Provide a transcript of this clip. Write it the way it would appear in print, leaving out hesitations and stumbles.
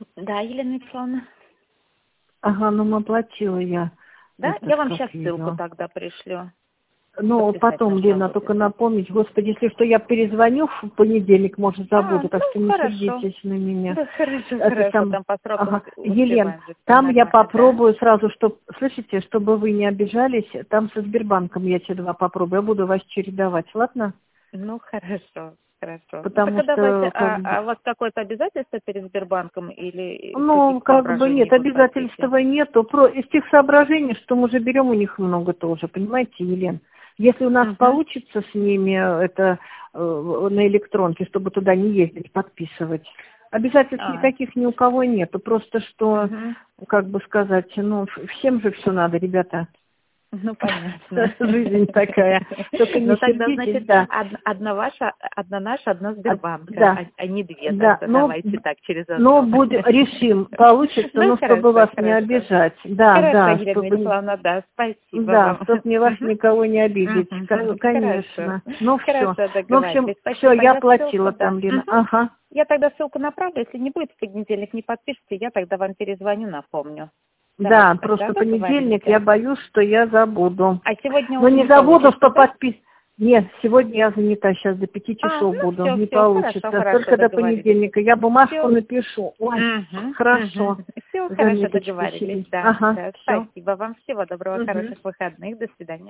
Да, Елена Михайловна. Ага, ну оплатила я. Да, Этот, я вам как сейчас ссылку ее. тогда пришлю. Ну, Подписать потом, наш Лена, новый только бизнес. напомнить. Господи, если что, я перезвоню в понедельник, может, забуду, так что Ну, не хорошо. сердитесь на меня. Да, хорошо, Это хорошо, там, там по срокам ага. Елен, успеваем же все там я нормально, да. попробую сразу, слышите, чтобы вы не обижались, там со Сбербанком я те два попробую, я буду вас чередовать, ладно? Ну, хорошо, хорошо. Ну, Потому так давайте, что, как бы, у вас какое-то обязательство перед Сбербанком или из каких ну, как бы соображений нет, вы хотите? обязательства нету. Из тех соображений, что мы же берем у них много тоже, понимаете, Елен? Если у нас Угу. получится с ними это на электронке, чтобы туда не ездить, подписывать, обязательств никаких ни у кого нету. Просто что, Угу. как бы сказать, ну, всем же все надо, ребята. Ну, понятно. Жизнь такая. Только не Ну, тогда, сердитесь, значит, да. одна ваша, одна наша, одна Сбербанка, Да, а не две. да, Тогда давайте так, через но одно. будем, решим, получится, Ну, но чтобы хорошо, вас не хорошо. обижать. Да, Хорошо, да, Елена чтобы, Вячеславовна, да, спасибо да, вам. чтобы мне вас никого не обидеть. Хорошо. Конечно. Ну все. Хорошо, Ну, в общем, договорились. все, Спасибо. я Я ссылку, платила да. там, Лена. Ага. Я тогда ссылку направлю. Если не будет в понедельник, не подпишите, я тогда вам перезвоню, напомню. Да, Давайте тогда просто понедельник я договоримся. боюсь, что я забуду. А сегодня Но уже не не забуду, получится, что да? Нет, сегодня я занята, сейчас до 5 часов Ну буду, все, не все, хорошо, получится. хорошо, Только до договорились. понедельника. Я бумажку Все. напишу. Ой, хорошо. Все, За хорошо, ниточку договорились. сидеть. Да, Ага, да. все. Спасибо вам. Всего доброго, хороших выходных. До свидания.